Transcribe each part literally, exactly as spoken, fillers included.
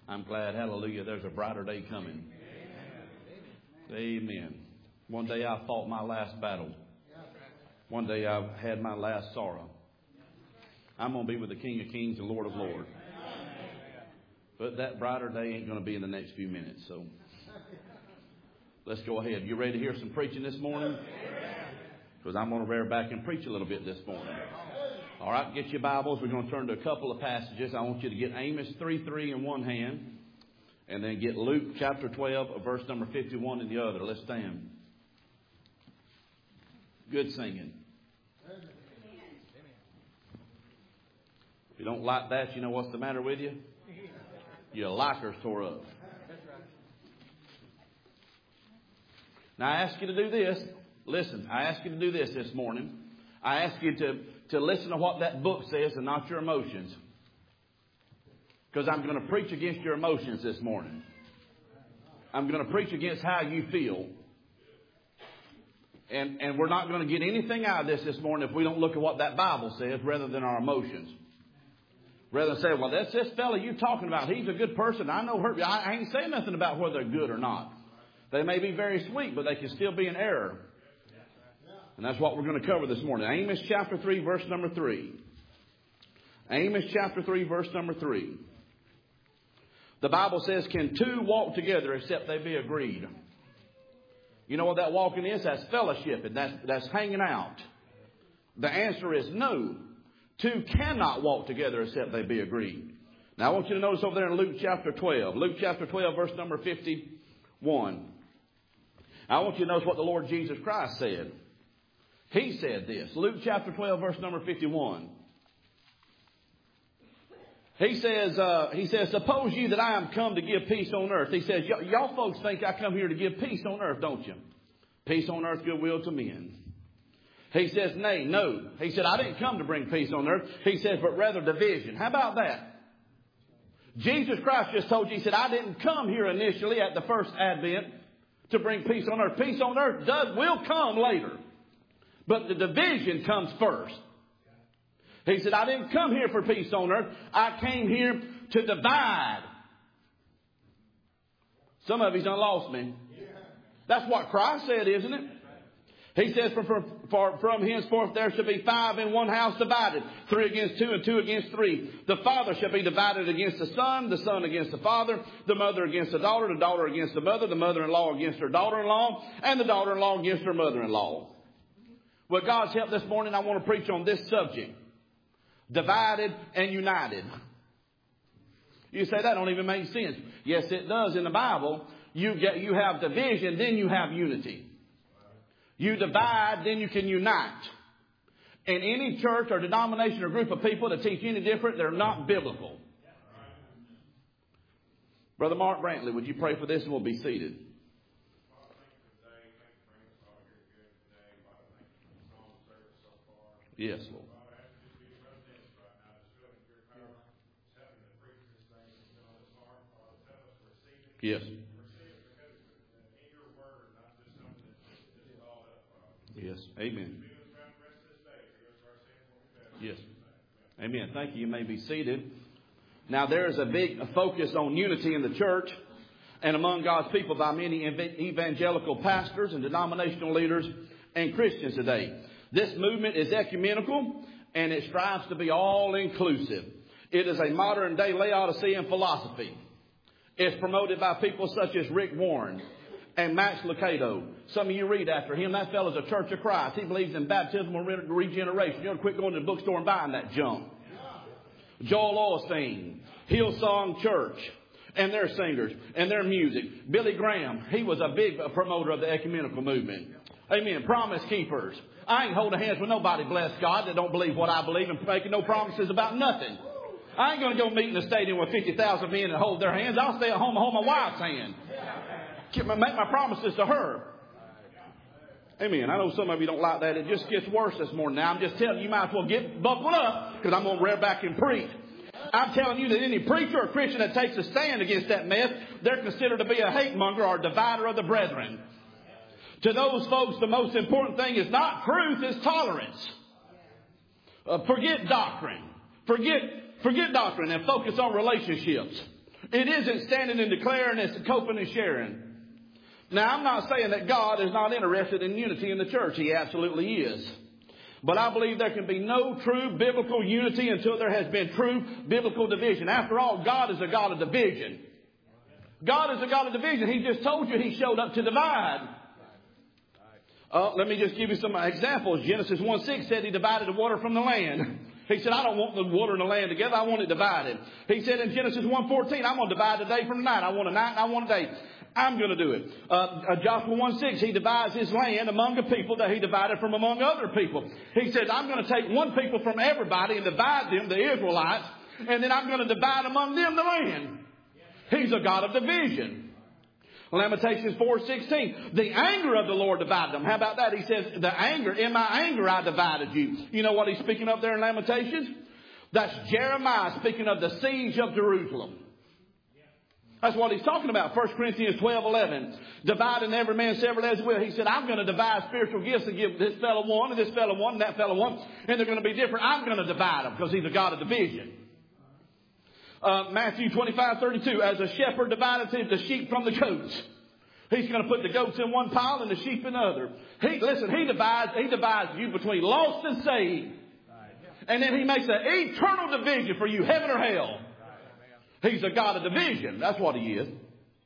I'm glad, hallelujah, there's a brighter day coming. Amen. Amen. One day I fought my last battle. One day I had my last sorrow. I'm going to be with the King of Kings and Lord of Lords. But that brighter day ain't going to be in the next few minutes. So let's go ahead. You ready to hear some preaching this morning? Because I'm going to rear back and preach a little bit this morning. All right, get your Bibles. We're going to turn to a couple of passages. I want you to get Amos three three in one hand. And then get Luke chapter twelve, verse number fifty-one in the other. Let's stand. Good singing. If you don't like that, you know what's the matter with you? Your likers tore up. Now I ask you to do this. Listen, I ask you to do this this morning. I ask you to, to listen to what that book says and not your emotions. Because I'm going to preach against your emotions this morning. I'm going to preach against how you feel. And, and we're not going to get anything out of this this morning if we don't look at what that Bible says rather than our emotions. Rather than say, well, that's this fella you talking about. He's a good person. I know her. I ain't saying nothing about whether they're good or not. They may be very sweet, but they can still be in error. And that's what we're going to cover this morning. Amos chapter three, verse number three. Amos chapter three, verse number three. The Bible says, can two walk together except they be agreed? You know what that walking is? That's fellowship, and that's, that's hanging out. The answer is no. Two cannot walk together except they be agreed. Now I want you to notice over there in Luke chapter twelve. Luke chapter twelve, verse number fifty-one. I want you to notice what the Lord Jesus Christ said. He said this. Luke chapter twelve, verse number fifty-one. He says, uh, he says, suppose you that I am come to give peace on earth. He says, y- y'all folks think I come here to give peace on earth, don't you? Peace on earth, goodwill to men. He says, nay, no. He said, I didn't come to bring peace on earth. He says, but rather division. How about that? Jesus Christ just told you, he said, I didn't come here initially at the first advent to bring peace on earth. Peace on earth does will come later. But the division comes first. He said, I didn't come here for peace on earth. I came here to divide. Some of you's done lost me. That's what Christ said, isn't it? He says, from, from, for, from henceforth there shall be five in one house divided. Three against two and two against three. The father shall be divided against the son, the son against the father, the mother against the daughter, the daughter against the mother, the mother-in-law against her daughter-in-law, and the daughter-in-law against her mother-in-law. With God's help this morning, I want to preach on this subject. Divided and united. You say that don't even make sense. Yes, it does in the Bible. You get, you have division, then you have unity. You divide, then you can unite. And any church or denomination or group of people that teach any different, they're not biblical. Brother Mark Brantley, would you pray for this and we'll be seated. Yes, Lord. Yes. Yes. Amen. Yes. Amen. Thank you. You may be seated. Now there is a big focus on unity in the church and among God's people by many evangelical pastors and denominational leaders and Christians today. This movement is ecumenical and it strives to be all inclusive. It is a modern day Laodicean philosophy. It's promoted by people such as Rick Warren and Max Lucado. Some of you read after him. That fellow's a Church of Christ. He believes in baptismal re- regeneration. You ought to quit going to the bookstore and buying that junk. Joel Osteen, Hillsong Church, and their singers and their music. Billy Graham, he was a big promoter of the ecumenical movement. Amen. Promise keepers. I ain't holding hands with nobody, bless God, that don't believe what I believe and making no promises about nothing. I ain't going to go meet in a stadium with fifty thousand men and hold their hands. I'll stay at home and hold my wife's hand. Make my promises to her. Amen. I know some of you don't like that. It just gets worse this morning. Now, I'm just telling you, you might as well get buckled up because I'm going to rear back and preach. I'm telling you that any preacher or Christian that takes a stand against that mess, they're considered to be a hate monger or a divider of the brethren. To those folks, the most important thing is not truth, it's tolerance. Uh, forget doctrine. Forget, forget doctrine and focus on relationships. It isn't standing and declaring, it's coping and sharing. Now, I'm not saying that God is not interested in unity in the church. He absolutely is. But I believe there can be no true biblical unity until there has been true biblical division. After all, God is a God of division. God is a God of division. He just told you He showed up to divide. Uh, let me just give you some examples. Genesis one six said He divided the water from the land. He said, I don't want the water and the land together. I want it divided. He said in Genesis one fourteen, I'm going to divide the day from the night. I want a night and I want a day. I'm going to do it. Uh, uh, Joshua one six, He divides His land among the people that He divided from among other people. He said, I'm going to take one people from everybody and divide them, the Israelites, and then I'm going to divide among them the land. He's a God of division. Lamentations four sixteen, the anger of the Lord divided them. How about that? He says, the anger, in my anger I divided you. You know what he's speaking of there in Lamentations? That's Jeremiah speaking of the siege of Jerusalem. That's what he's talking about. First Corinthians twelve eleven. Dividing every man severally as will. He said, I'm going to divide spiritual gifts and give this fellow one and this fellow one and that fellow one. And they're going to be different. I'm going to divide them because He's a God of division. Uh, Matthew twenty-five thirty-two. As a shepherd divided the sheep from the goats. He's going to put the goats in one pile and the sheep in the other. He, listen, he divides, he divides you between lost and saved. And then He makes an eternal division for you, heaven or hell. He's a God of division. That's what He is.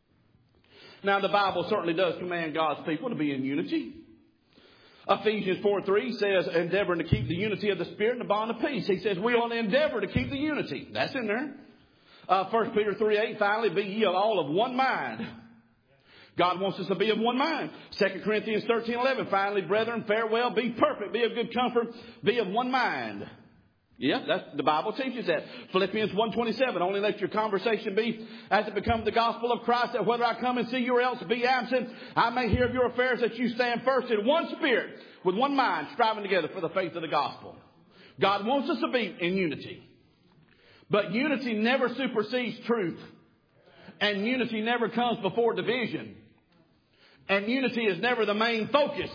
Now, the Bible certainly does command God's people to be in unity. Ephesians four three says, endeavoring to keep the unity of the Spirit and the bond of peace. He says, we ought to endeavor to keep the unity. That's in there. Uh, First Peter three eight, finally, be ye all of one mind. God wants us to be of one mind. Second Corinthians thirteen eleven, finally, brethren, farewell, be perfect, be of good comfort, be of one mind. Yeah, that's, the Bible teaches that. Philippians one twenty-seven, only let your conversation be as it becomes the gospel of Christ, that whether I come and see you or else be absent, I may hear of your affairs, that you stand first in one spirit, with one mind, striving together for the faith of the gospel. God wants us to be in unity. But unity never supersedes truth. And unity never comes before division. And unity is never the main focus.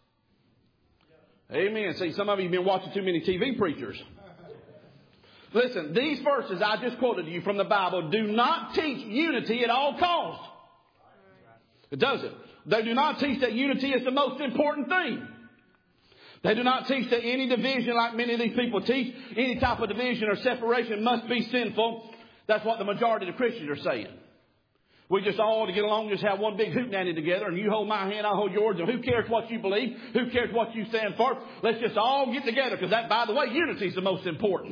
Amen. See, some of you have been watching too many T V preachers. Listen, these verses I just quoted to you from the Bible do not teach unity at all costs. It doesn't. They do not teach that unity is the most important thing. They do not teach that any division, like many of these people teach, any type of division or separation must be sinful. That's what the majority of the Christians are saying. We just all to get along, just have one big hootenanny together, and you hold my hand, I'll hold yours, and who cares what you believe? Who cares what you stand for? Let's just all get together, because that, by the way, unity is the most important.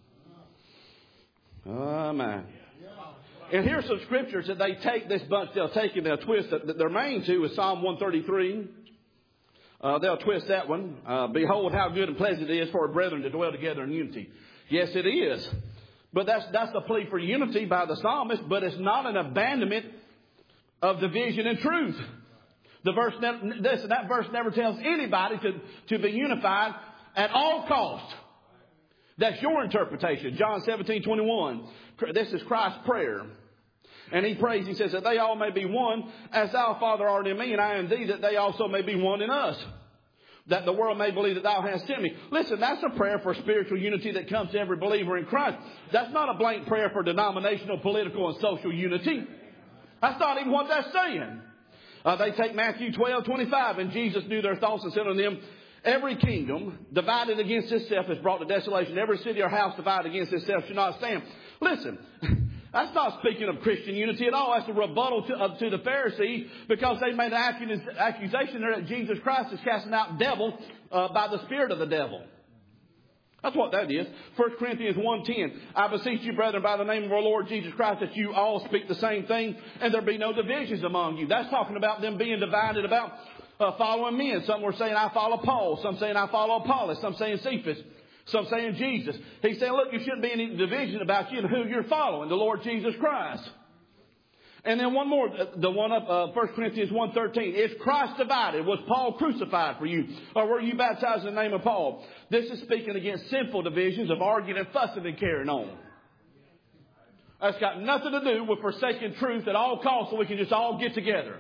Oh, man. And here's some scriptures that they take this bunch, they'll take and they'll twist it. Their main two is Psalm one thirty-three. Uh, they'll twist that one. Uh, Behold how good and pleasant it is for our brethren to dwell together in unity. Yes, it is. But that's that's the plea for unity by the psalmist, but it's not an abandonment of division and truth. The verse, listen, that verse never tells anybody to, to be unified at all costs. That's your interpretation. John seventeen twenty-one. This is Christ's prayer. And He prays, He says, that they all may be one, as Thou, Father, art in me, and I in Thee, that they also may be one in us. That the world may believe that Thou hast sent me. Listen, that's a prayer for spiritual unity that comes to every believer in Christ. That's not a blank prayer for denominational, political, and social unity. That's not even what that's saying. Uh, they take Matthew twelve twenty-five, and Jesus knew their thoughts and said unto them, every kingdom divided against itself is brought to desolation. Every city or house divided against itself shall not stand. Listen, that's not speaking of Christian unity at all. That's a rebuttal to, uh, to the Pharisees, because they made an accusation there that Jesus Christ is casting out devils uh, by the spirit of the devil. That's what that is. First Corinthians one ten. I beseech you, brethren, by the name of our Lord Jesus Christ, that you all speak the same thing, and there be no divisions among you. That's talking about them being divided about uh, following men. Some were saying, I follow Paul. Some saying, I follow Apollos. Some saying Cephas. Some saying Jesus. He's saying, look, you shouldn't be any division about you and who you're following, the Lord Jesus Christ. And then one more, the one up, uh, First Corinthians one thirteen. Is Christ divided? Was Paul crucified for you? Or were you baptized in the name of Paul? This is speaking against sinful divisions of arguing and fussing and carrying on. That's got nothing to do with forsaking truth at all costs, so we can just all get together.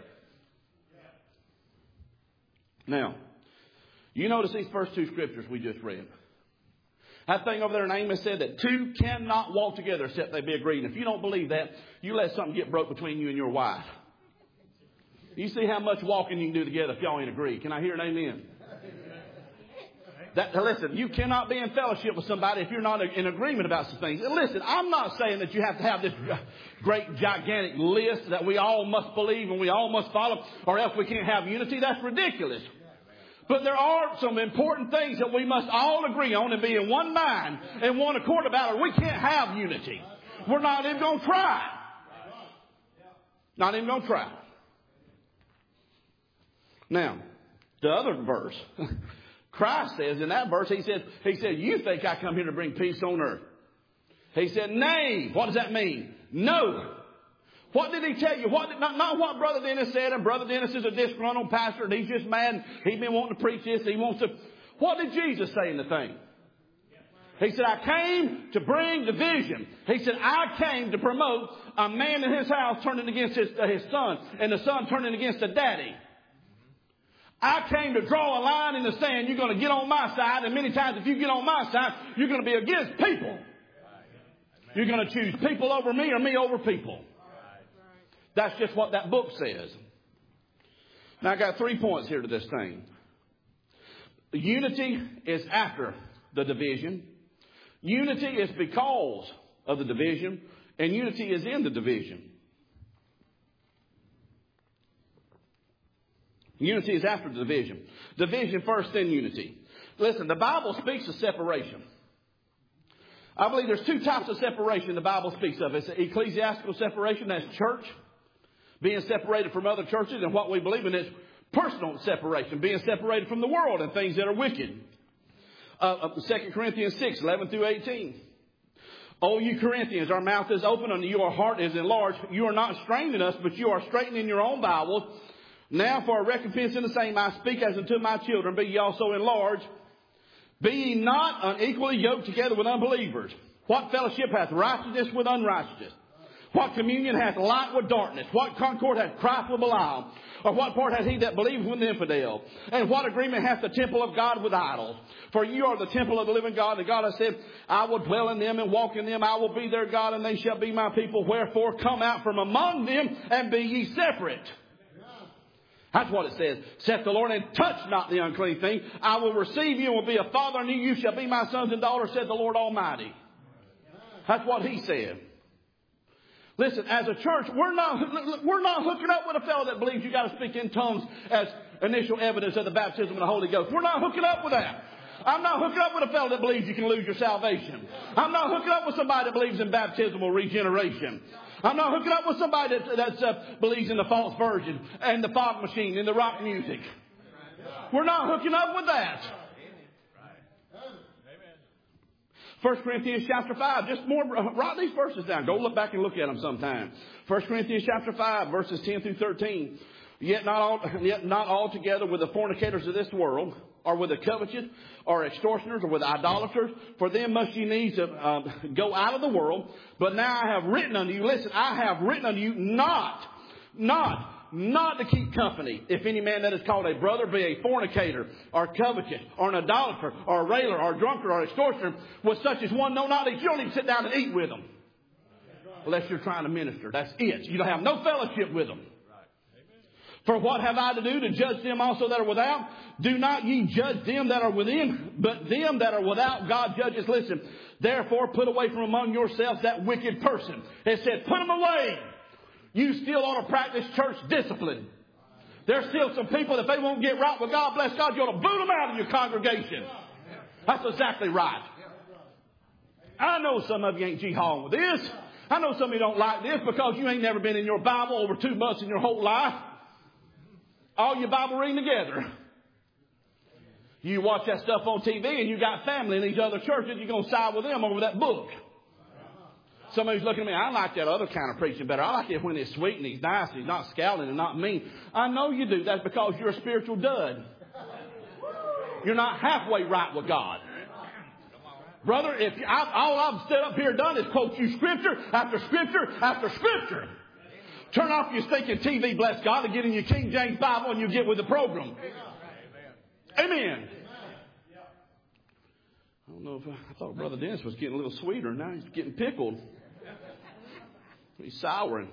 Now, you notice these first two scriptures we just read. That thing over there in Amos said that two cannot walk together except they be agreed. And if you don't believe that, you let something get broke between you and your wife. You see how much walking you can do together if y'all ain't agreed. Can I hear an amen? That, listen, you cannot be in fellowship with somebody if you're not in agreement about some things. And listen, I'm not saying that you have to have this great gigantic list that we all must believe and we all must follow, or else we can't have unity. That's ridiculous. But there are some important things that we must all agree on and be in one mind and one accord about, or we can't have unity. We're not even going to try. Not even going to try. Now, the other verse, Christ says in that verse, he said, he said, you think I come here to bring peace on earth? He said, nay. What does that mean? No. What did he tell you? What did, not, not what Brother Dennis said, and Brother Dennis is a disgruntled pastor, and he's just mad, he's been wanting to preach this, he wants to... What did Jesus say in the thing? He said, I came to bring division. He said, I came to promote a man in his house turning against his, uh, his son, and the son turning against the daddy. I came to draw a line in the sand. You're going to get on my side, and many times if you get on my side, you're going to be against people. You're going to choose people over me or me over people. That's just what that book says. Now, I got three points here to this thing. Unity is after the division. Unity is because of the division. And unity is in the division. Unity is after the division. Division first, then unity. Listen, the Bible speaks of separation. I believe there's two types of separation the Bible speaks of. It's ecclesiastical separation, that's church, being separated from other churches, and what we believe in is personal separation, being separated from the world and things that are wicked. Uh, Second Corinthians six, eleven through eighteen. O you Corinthians, our mouth is open and your heart is enlarged. You are not straining us, but you are straightening your own bowels. Now for a recompense in the same I speak as unto my children, be ye also enlarged. Be ye not unequally yoked together with unbelievers. What fellowship hath righteousness with unrighteousness? What communion hath light with darkness? What concord hath Christ with Belial? Or what part hath he that believeth with the infidel? And what agreement hath the temple of God with idols? For you are the temple of the living God. And God hath said, I will dwell in them and walk in them. I will be their God, and they shall be my people. Wherefore come out from among them, and be ye separate. That's what it says. Saith the Lord, and touch not the unclean thing. I will receive you and will be a father unto you. You shall be my sons and daughters, said the Lord Almighty. That's what he said. Listen, as a church, we're not, we're not hooking up with a fellow that believes you got to speak in tongues as initial evidence of the baptism of the Holy Ghost. We're not hooking up with that. I'm not hooking up with a fellow that believes you can lose your salvation. I'm not hooking up with somebody that believes in baptismal regeneration. I'm not hooking up with somebody that that's, uh, believes in the false virgin and the fog machine and the rock music. We're not hooking up with that. First Corinthians chapter five. Just more, write these verses down. Go look back and look at them sometime. First Corinthians chapter five, verses ten through thirteen. Yet not all, yet not altogether with the fornicators of this world, or with the covetous, or extortioners, or with idolaters. For them must ye needs uh, go out of the world. But now I have written unto you, listen, I have written unto you not, not, not to keep company. If any man that is called a brother be a fornicator, or covetous, or an idolater, or a railer, or a drunkard, or extortioner, with such as one know not, that you don't even sit down and eat with them. Unless you're trying to minister. That's it. You don't have no fellowship with them. For what have I to do to judge them also that are without? Do not ye judge them that are within, but them that are without God judges. Listen, therefore put away from among yourselves that wicked person. It said, put them away. You still ought to practice church discipline. There's still some people, if they won't get right with God, bless God, you ought to boot them out of your congregation. That's exactly right. I know some of you ain't jihading with this. I know some of you don't like this because you ain't never been in your Bible over two months in your whole life. All your Bible reading together. You watch that stuff on T V and you got family in these other churches, you're going to side with them over that book. Somebody's looking at me, I like that other kind of preaching better. I like it when it's sweet and he's nice, he's not scowling and not mean. I know you do. That's because you're a spiritual dud. You're not halfway right with God. Brother, if you, I, all I've stood up here and done is quote you scripture after scripture after scripture. Turn off your stinking T V, bless God, and get in your King James Bible and you get with the program. Amen. I don't know if I, I thought Brother Dennis was getting a little sweeter. Now he's getting pickled. He's souring.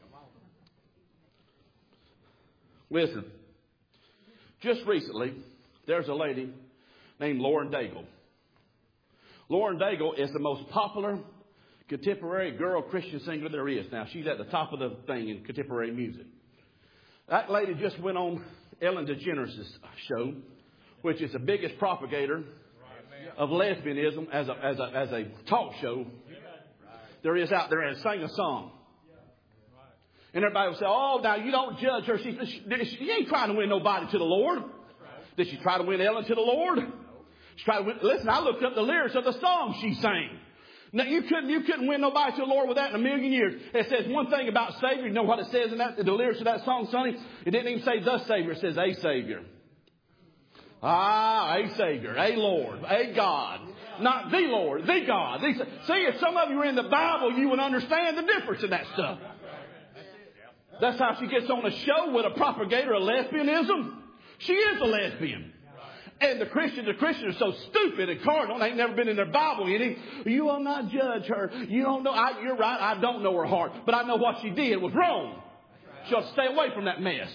Listen, just recently, there's a lady named Lauren Daigle. Lauren Daigle is the most popular contemporary girl Christian singer there is now. She's at the top of the thing in contemporary music. That lady just went on Ellen DeGeneres' show, which is the biggest propagator of lesbianism as a, as a, as a talk show there is out there, and sang a song. And everybody will say, oh, now you don't judge her. She, she, she ain't trying to win nobody to the Lord. Did she try to win Ellen to the Lord? She tried to win. Listen, I looked up the lyrics of the song she sang. Now, you couldn't, you couldn't win nobody to the Lord with that in a million years. It says one thing about Savior. You know what it says in that, the lyrics of that song, Sonny? It didn't even say the Savior. It says a Savior. Ah, a Savior, a Lord, a God. Not the Lord, the God. The, see, if some of you were in the Bible, you would understand the difference in that stuff. That's how she gets on a show with a propagator of lesbianism. She is a lesbian. And the Christians, the Christians are so stupid and carnal. They ain't never been in their Bible any. You will not judge her. You don't know. I, you're right. I don't know her heart. But I know what she did was wrong. She ought to stay away from that mess.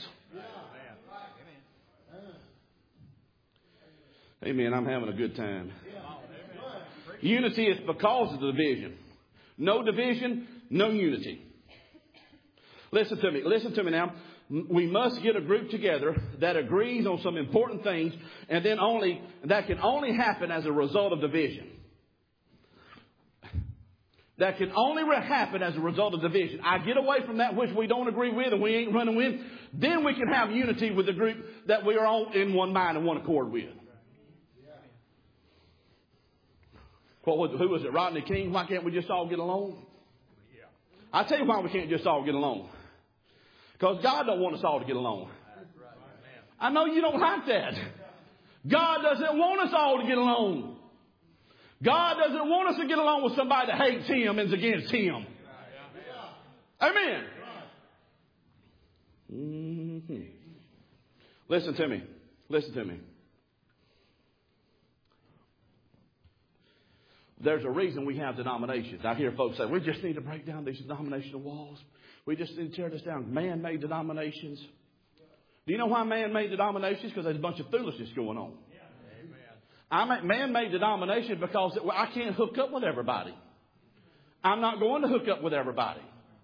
Amen. I'm having a good time. Unity is because of the division. No division, no unity. Listen to me. Listen to me now. We must get a group together that agrees on some important things, and then only that can only happen as a result of division. That can only happen as a result of division. I get away from that which we don't agree with and we ain't running with. Then we can have unity with the group that we are all in one mind and one accord with. What was, who was it? Rodney King? Why can't we just all get along? I'll tell you why we can't just all get along. Because God don't want us all to get along. I know you don't like that. God doesn't want us all to get along. God doesn't want us to get along with somebody that hates Him and is against Him. Amen. Mm-hmm. Listen to me. Listen to me. There's a reason we have denominations. I hear folks say, we just need to break down these denominational walls. We just need to tear this down. Man-made denominations. Do you know why man-made denominations? Because there's a bunch of foolishness going on. I'm man-made denominations because I can't hook up with everybody. I'm not going to hook up with everybody.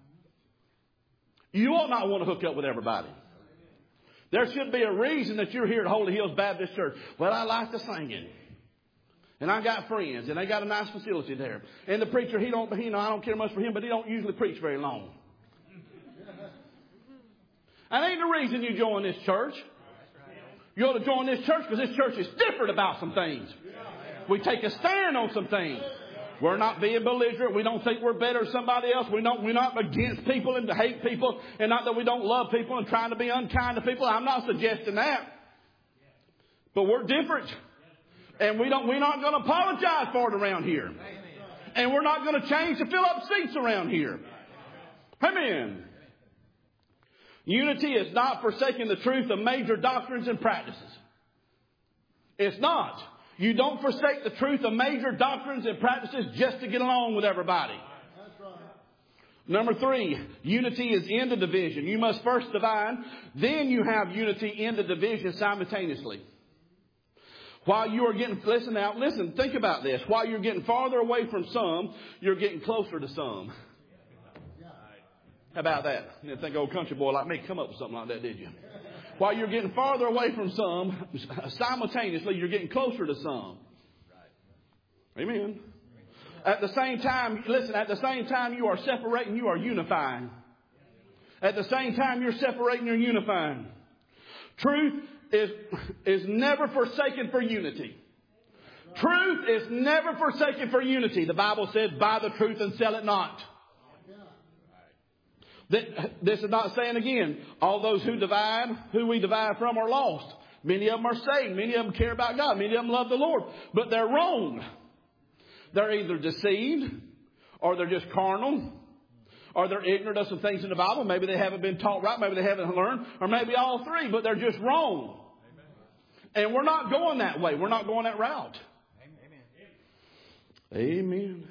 You ought not want to hook up with everybody. There should be a reason that you're here at Holy Hills Baptist Church. Well, I like the singing. And I got friends, and they got a nice facility there. And the preacher, he don't, you know, I don't care much for him, but he don't usually preach very long. That ain't the reason you join this church. You ought to join this church because this church is different about some things. We take a stand on some things. We're not being belligerent. We don't think we're better than somebody else. We don't, we're not against people and to hate people. And not that we don't love people and trying to be unkind to people. I'm not suggesting that. But we're different. And we don't, we're not going to apologize for it around here. And we're not going to change to fill up seats around here. Amen. Unity is not forsaking the truth of major doctrines and practices. It's not. You don't forsake the truth of major doctrines and practices just to get along with everybody. Number three, unity is in the division. You must first divide, then you have unity in the division simultaneously. While you are getting, listen now, listen, think about this. While you're getting farther away from some, you're getting closer to some. How about that? You didn't think old country boy like me come up with something like that, did you? While you're getting farther away from some, simultaneously you're getting closer to some. Amen. At the same time, listen, at the same time you are separating, you are unifying. At the same time you're separating, you're unifying. Truth is, is never forsaken for unity. Truth is never forsaken for unity. The Bible says, buy the truth and sell it not. This is not saying again, all those who divide, who we divide from are lost. Many of them are saved. Many of them care about God. Many of them love the Lord. But they're wrong. They're either deceived, or they're just carnal, or they're ignorant of some things in the Bible. Maybe they haven't been taught right. Maybe they haven't learned, or maybe all three, but they're just wrong. And we're not going that way. We're not going that route. Amen.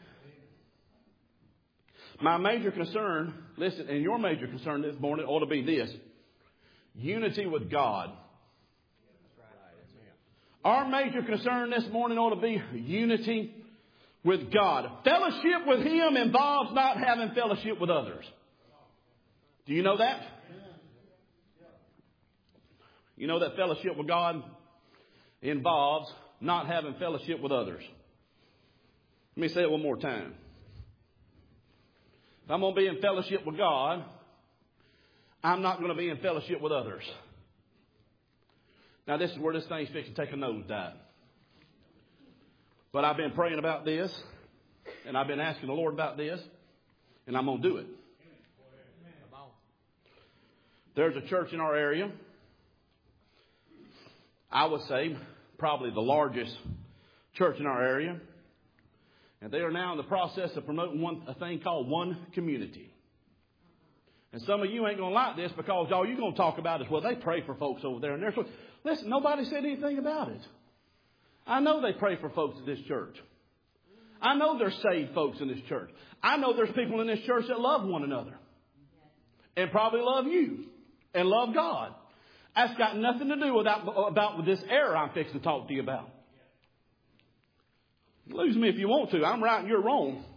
My major concern, listen, and your major concern this morning ought to be this. Unity with God. Our major concern this morning ought to be unity with God. Fellowship with Him involves not having fellowship with others. Do you know that? You know that fellowship with God involves not having fellowship with others. Let me say it one more time. If I'm going to be in fellowship with God, I'm not going to be in fellowship with others. Now, this is where this thing's fixing to take a nosedive. But I've been praying about this, and I've been asking the Lord about this, and I'm going to do it. There's a church in our area, I would say probably the largest church in our area. And they are now in the process of promoting one, a thing called One Community. And some of you ain't going to like this because all you're going to talk about is, well, they pray for folks over there. And they're so, listen, nobody said anything about it. I know they pray for folks at this church. I know there's saved folks in this church. I know there's people in this church that love one another. And probably love you. And love God. That's got nothing to do with that, about with this error I'm fixing to talk to you about. Lose me if you want to. I'm right and you're wrong.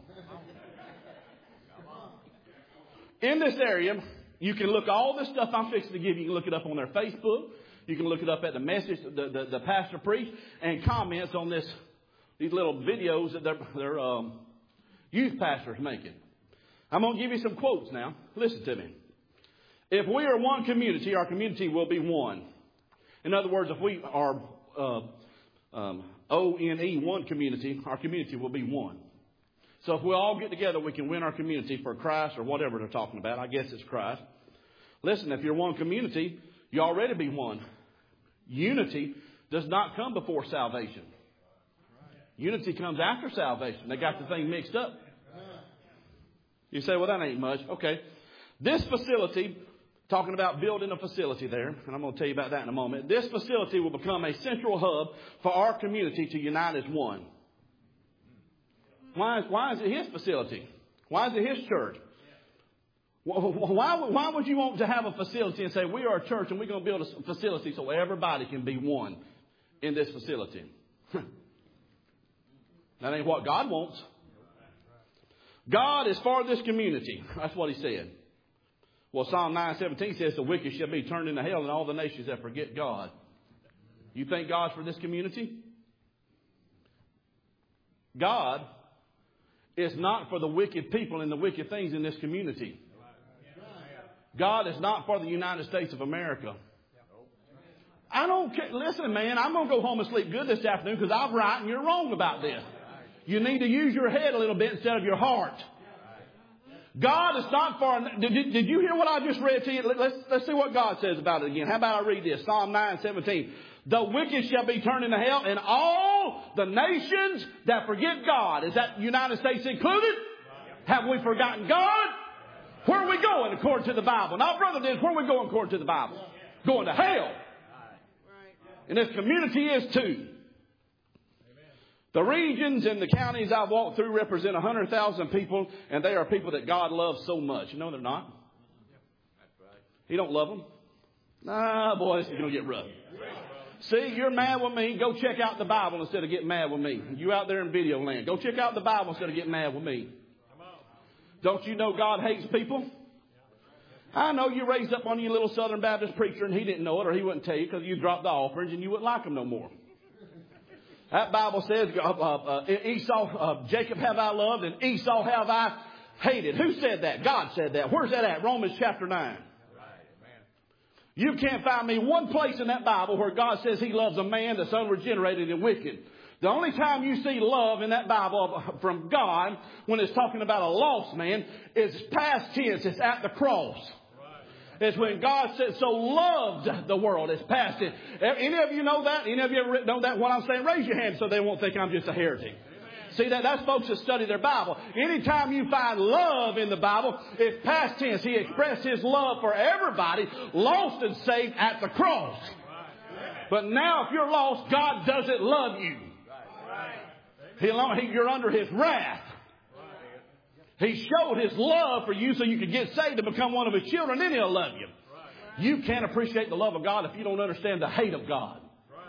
In this area, you can look all this stuff I'm fixing to give you. You can look it up on their Facebook. You can look it up at the message the, the, the pastor preached and comments on this these little videos that their, their um, youth pastors making. I'm going to give you some quotes now. Listen to me. If we are one community, our community will be one. In other words, if we are uh, um, O N E, one community, our community will be one. So if we all get together, we can win our community for Christ or whatever they're talking about. I guess it's Christ. Listen, if you're one community, you already be one. Unity does not come before salvation. Unity comes after salvation. They got the thing mixed up. You say, well, that ain't much. Okay. This facility, talking about building a facility there, and I'm going to tell you about that in a moment. This facility will become a central hub for our community to unite as one. Why is, why is it his facility? Why is it his church? Why, why would you want to have a facility and say, we are a church and we're going to build a facility so everybody can be one in this facility? That ain't what God wants. God is for this community. That's what He said. Well, Psalm nine seventeen says the wicked shall be turned into hell and all the nations that forget God. You think God's for this community? God is not for the wicked people and the wicked things in this community. God is not for the United States of America. I don't care. Listen, man, I'm going to go home and sleep good this afternoon because I'm right and you're wrong about this. You need to use your head a little bit instead of your heart. God is not for... Did, did you hear what I just read to you? Let's, let's see what God says about it again. How about I read this? Psalm nine seventeen. The wicked shall be turned into hell, and all the nations that forget God. Is that United States included? Have we forgotten God? Where are we going according to the Bible? Now, brother, this, where are we going according to the Bible? Going to hell. And this community is too. The regions and the counties I've walked through represent one hundred thousand people, and they are people that God loves so much. You know they're not. He don't love them. Nah, boy, this is going to get rough. See, you're mad with me. Go check out the Bible instead of getting mad with me. You out there in video land. Go check out the Bible instead of getting mad with me. Don't you know God hates people? I know you raised up on your little Southern Baptist preacher and he didn't know it or he wouldn't tell you because you dropped the offerings and you wouldn't like him no more. That Bible says uh, uh, Esau, uh, Jacob have I loved and Esau have I hated. Who said that? God said that. Where's that at? Romans chapter nine. You can't find me one place in that Bible where God says He loves a man that's unregenerated and wicked. The only time you see love in that Bible from God when it's talking about a lost man is past tense. It's at the cross. It's when God said so loved the world. It's past tense. Any of you know that? Any of you ever know that? What I'm saying? Raise your hand so they won't think I'm just a heretic. See, that that's folks that study their Bible. Anytime you find love in the Bible, it's past tense. He expressed His love for everybody, lost and saved at the cross. But now if you're lost, God doesn't love you. He, he, you're under His wrath. He showed His love for you so you could get saved and become one of His children, then He'll love you. You can't appreciate the love of God if you don't understand the hate of God.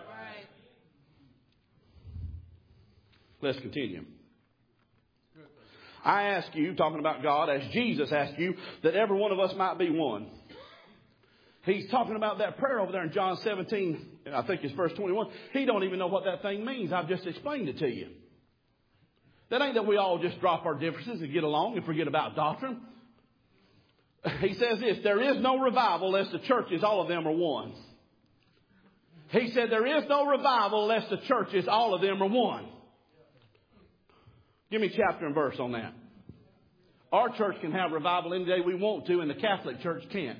Let's continue. I ask you, talking about God, as Jesus asked you, that every one of us might be one. He's talking about that prayer over there in John seventeen, I think it's verse twenty-one. He don't even know what that thing means. I've just explained it to you. That ain't that we all just drop our differences and get along and forget about doctrine. He says this, there is no revival unless the churches, all of them are one. He said there is no revival unless the churches, all of them are one. Give me chapter and verse on that. Our church can have revival any day we want to, and the Catholic Church can't.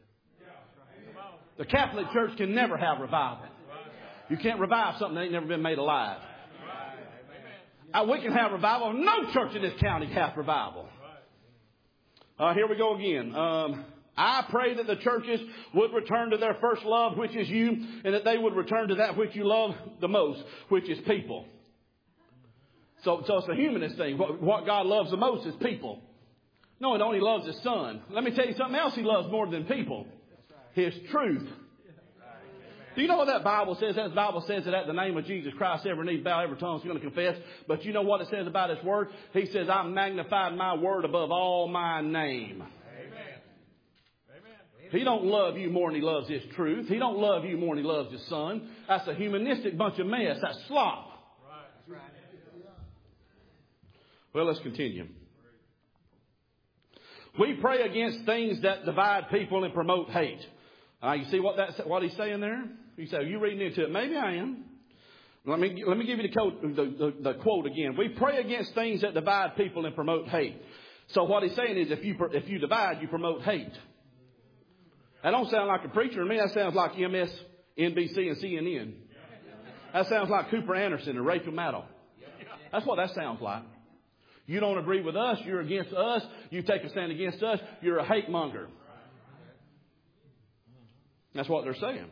The Catholic Church can never have revival. You can't revive something that ain't never been made alive. Uh, we can have revival. No church in this county can have revival. Uh, here we go again. Um, I pray that the churches would return to their first love, which is you, and that they would return to that which you love the most, which is people. So, so it's a humanist thing. What, what God loves the most is people. No, it only loves His Son. Let me tell you something else He loves more than people. His truth. Do you know what that Bible says? That Bible says that at the name of Jesus Christ, every knee bow, every tongue is going to confess. But you know what it says about His word? He says, I magnified my word above all my name. Amen. He don't love you more than He loves His truth. He don't love you more than He loves His Son. That's a humanistic bunch of mess. That's slop. Right. Well, let's continue. We pray against things that divide people and promote hate. Uh, you see what that's what he's saying there? You say, are you reading into it? Maybe I am. Let me let me give you the quote, the, the, the quote again. We pray against things that divide people and promote hate. So what he's saying is, if you if you divide, you promote hate. That don't sound like a preacher to me. That sounds like M S N B C and C N N. That sounds like Cooper Anderson and Rachel Maddow. That's what that sounds like. You don't agree with us. You're against us. You take a stand against us. You're a hate monger. That's what they're saying.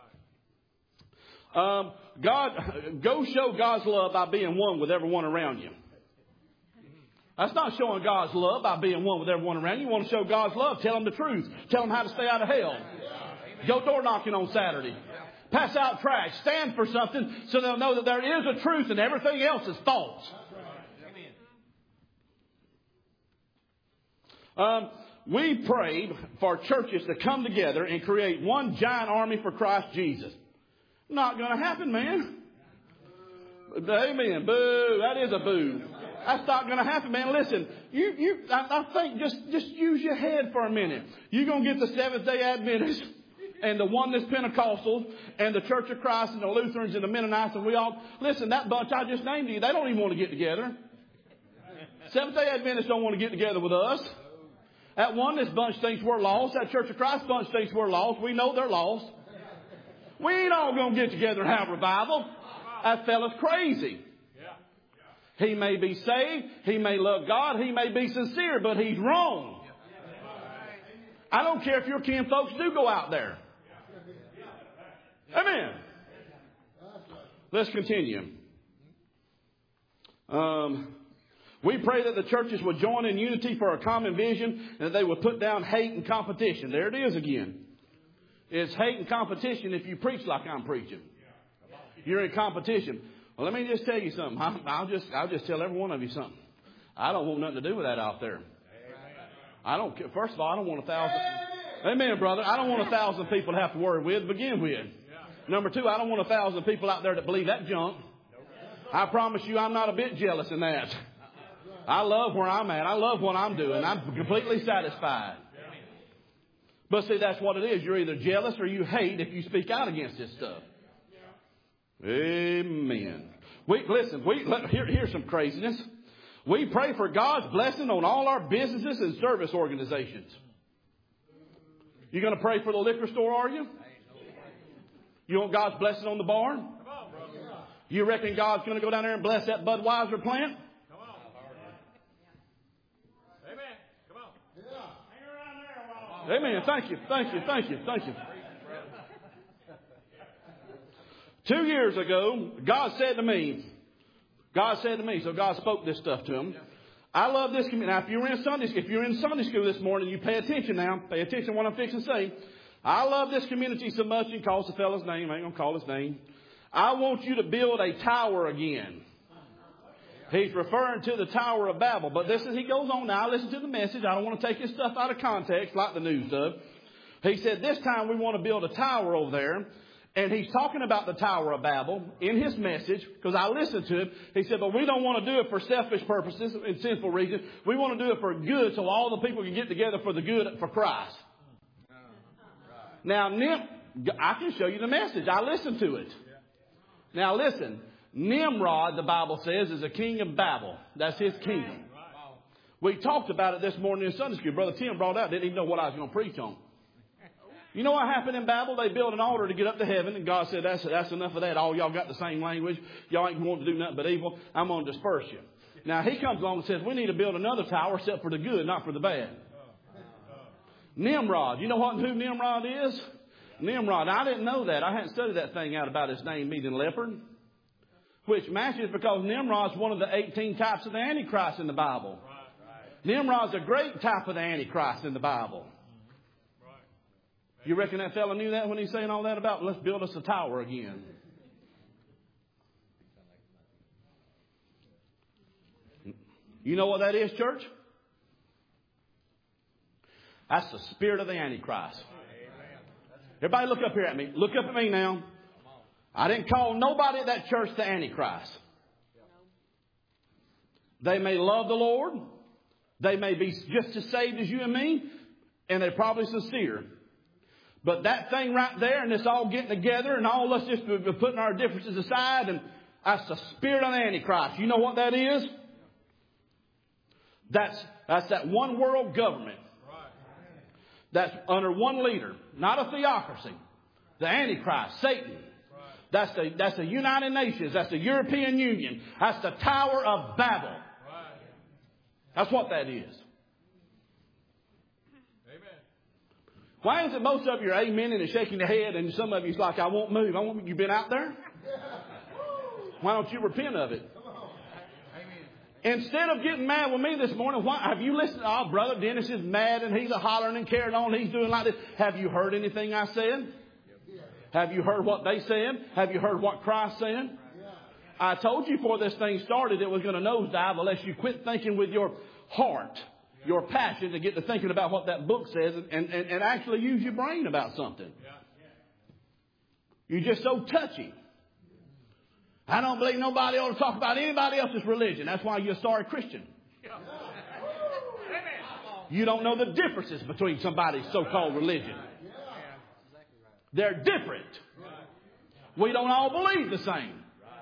Um, God, go show God's love by being one with everyone around you. That's not showing God's love by being one with everyone around you. You want to show God's love, tell them the truth. Tell them how to stay out of hell. Go door knocking on Saturday. Pass out tracts. Stand for something so they'll know that there is a truth and everything else is false. Um, we prayed for churches to come together and create one giant army for Christ Jesus. Not going to happen, man. Amen. Boo. That is a boo. That's not going to happen, man. Listen, you, you, I, I think just, just use your head for a minute. You're going to get the Seventh-day Adventists and the Oneness Pentecostals and the Church of Christ and the Lutherans and the Mennonites and we all, listen, that bunch I just named you, they don't even want to get together. Seventh-day Adventists don't want to get together with us. That Oneness bunch thinks we're lost. That Church of Christ bunch thinks we're lost. We know they're lost. We ain't all going to get together and have revival. That fella's crazy. He may be saved. He may love God. He may be sincere, but he's wrong. I don't care if your kin folks do go out there. Amen. Let's continue. Um... We pray that the churches would join in unity for a common vision and that they would put down hate and competition. There it is again. It's hate and competition if you preach like I'm preaching. You're in competition. Well, let me just tell you something. I'll just, I'll just tell every one of you something. I don't want nothing to do with that out there. I don't care. First of all, I don't want a thousand. Amen, brother. I don't want a thousand people to have to worry with to begin with. Number two, I don't want a thousand people out there that believe that junk. I promise you I'm not a bit jealous in that. I love where I'm at. I love what I'm doing. I'm completely satisfied. But see, that's what it is. You're either jealous or you hate if you speak out against this stuff. Amen. We, listen, we, here, here's some craziness. We pray for God's blessing on all our businesses and service organizations. You going to pray for the liquor store, are you? You want God's blessing on the barn? You reckon God's going to go down there and bless that Budweiser plant? Amen. Thank you. Thank you. Thank you. Thank you. Two years ago, God said to me, God said to me, so God spoke this stuff to him. I love this community. Now, if you're in Sunday, if you're in Sunday school this morning, you pay attention now. Pay attention to what I'm fixing to say. I love this community so much. You calls the fellow's name. I ain't gonna call his name. I want you to build a tower again. He's referring to the Tower of Babel. But this is, he goes on now. Listen to the message. I don't want to take his stuff out of context like the news does. He said, this time we want to build a tower over there. And he's talking about the Tower of Babel in his message, because I listened to him. He said, but we don't want to do it for selfish purposes and sinful reasons. We want to do it for good, so all the people can get together for the good for Christ. Now, Nim, I can show you the message. I listened to it. Now, listen. Nimrod, the Bible says, is a king of Babel. That's his kingdom. We talked about it this morning in Sunday school. Brother Tim brought out, didn't even know what I was going to preach on. You know what happened in Babel? They built an altar to get up to heaven, and God said, that's, that's enough of that. All y'all got the same language. Y'all ain't going to do nothing but evil. I'm going to disperse you. Now, he comes along and says, we need to build another tower except for the good, not for the bad. Nimrod. You know what who Nimrod is? Nimrod. I didn't know that. I hadn't studied that thing out about his name meaning leopard. Which matches because Nimrod's one of the eighteen types of the Antichrist in the Bible. Nimrod's a great type of the Antichrist in the Bible. You reckon that fella knew that when he's saying all that about, let's build us a tower again? You know what that is, church? That's the spirit of the Antichrist. Everybody look up here at me. Look up at me now. I didn't call nobody at that church the Antichrist. They may love the Lord. They may be just as saved as you and me. And they're probably sincere. But that thing right there, and it's all getting together, and all us just putting our differences aside, and that's the spirit of the Antichrist. You know what that is? That's, that's that one world government. That's under one leader. Not a theocracy. The Antichrist, Satan. That's the, that's the United Nations. That's the European Union. That's the Tower of Babel. That's what that is. Why is it most of you are amening and shaking the head, and some of you's like, I won't move. I won't. You've been out there? Why don't you repent of it? Instead of getting mad with me this morning, why have you listened? Oh, Brother Dennis is mad and he's a hollering and carrying on. He's doing like this. Have you heard anything I said? Have you heard what they said? Have you heard what Christ said? I told you before this thing started it was going to nosedive unless you quit thinking with your heart, your passion, to get to thinking about what that book says and, and, and actually use your brain about something. You're just so touchy. I don't believe nobody ought to talk about anybody else's religion. That's why you're a sorry Christian. You don't know the differences between somebody's so-called religion. They're different. We don't all believe the same.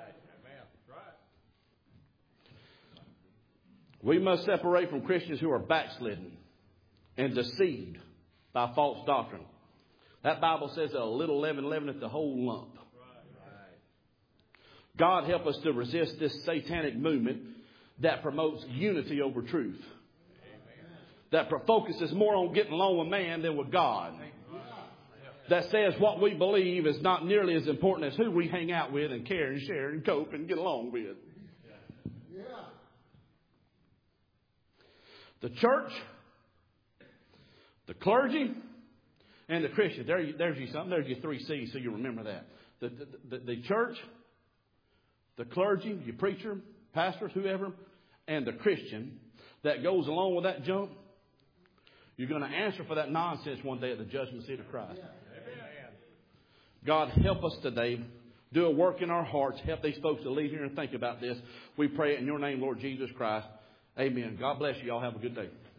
We must separate from Christians who are backslidden and deceived by false doctrine. That Bible says that a little leaven leaveneth the whole lump. God help us to resist this satanic movement that promotes unity over truth. That focuses more on getting along with man than with God. That says what we believe is not nearly as important as who we hang out with and care and share and cope and get along with. The church, the clergy, and the Christians. There, there's you something. There's your three C's, so you remember that. The, the, the, the church, the clergy, your preacher, pastors, whoever, and the Christian that goes along with that junk, you're going to answer for that nonsense one day at the judgment seat of Christ. God, help us today. Do a work in our hearts. Help these folks to leave here and think about this. We pray it in your name, Lord Jesus Christ. Amen. God bless you. Y'all have a good day.